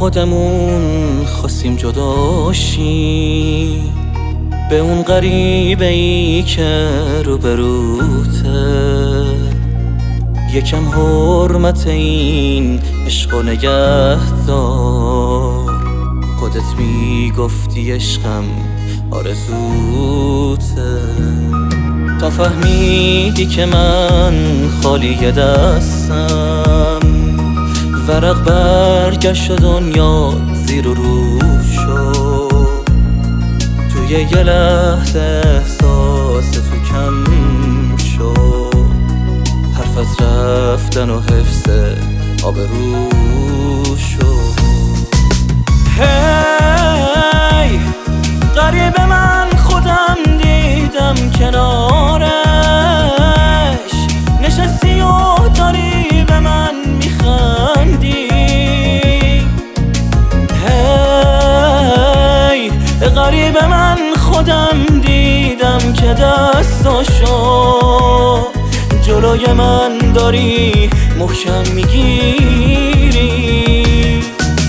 خودمون خواستیم جداشیم، به اون غریبه ای که روبروته یکم حرمت این عشق و نگه دار. خودت میگفتی عشقم آرزوته، تا فهمیدی که من خالی دستم، ورق برگشت و دنیا زیر و رو شد. توی یه لحظه احساس تو کم شد، حرف از رفتن و حفظ آبرو شد. هی غریب من خودم دیدم کنارش، نشستی و داری به من میخندی. هی غریب من خودم دیدم که دستاشو جلوی من داری محکم میگیری.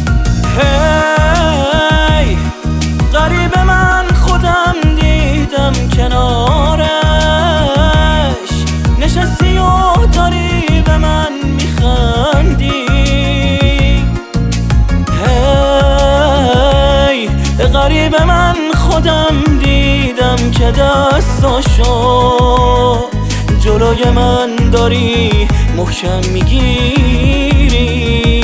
هی غریب من خودم دیدم کنارش، نشستی و داری به من میخندی. هی غریب من خودم دیدم که دستاشو جلوی من داری محکم میگیری.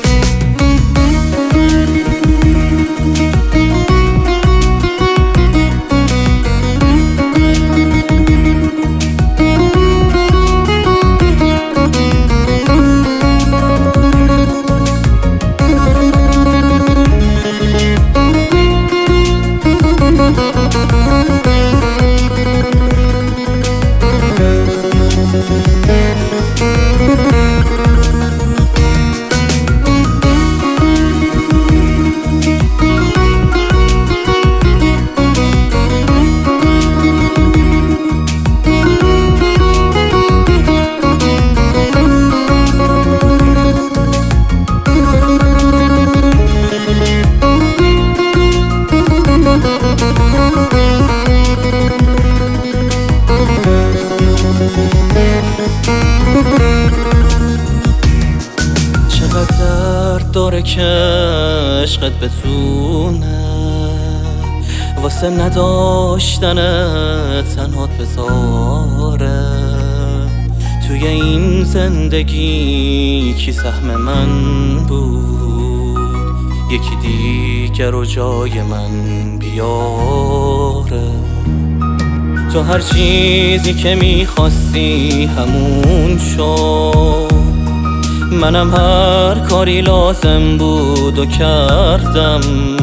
چقدر درد داره که عشقت بتونه واسه نداشتن تنهات بذاره. توی این زندگی کی سهم من بود، یکی دیگر و جای من بیاره. تو هر چیزی که میخواستی همون شد، منم هر کاری لازم بود و کردم.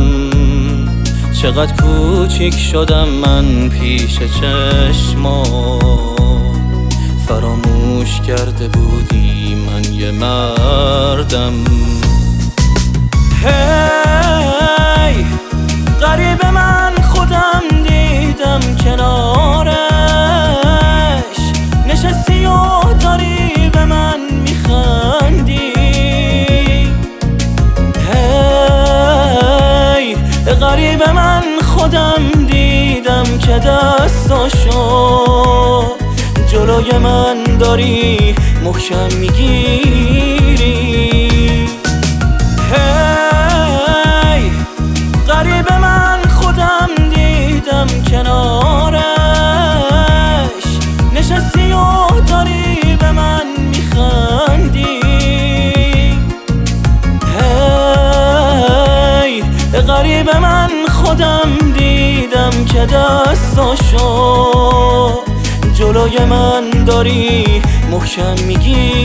چقدر کوچیک شدم من پیش چشمات، فراموش کرده بودی من یه مردم. هی غریب من خودم دیدم کنارش، نشستی و داری به من میخندی. هی غریب من خودم دیدم که دستاشو جلوی من داری محکم میگیری. هی غریب من خودم دیدم کنارش، نشستی و داری به من میخندی. هی غریب من خودم دیدم که دستاشو جلوی من داری محکم میگیری.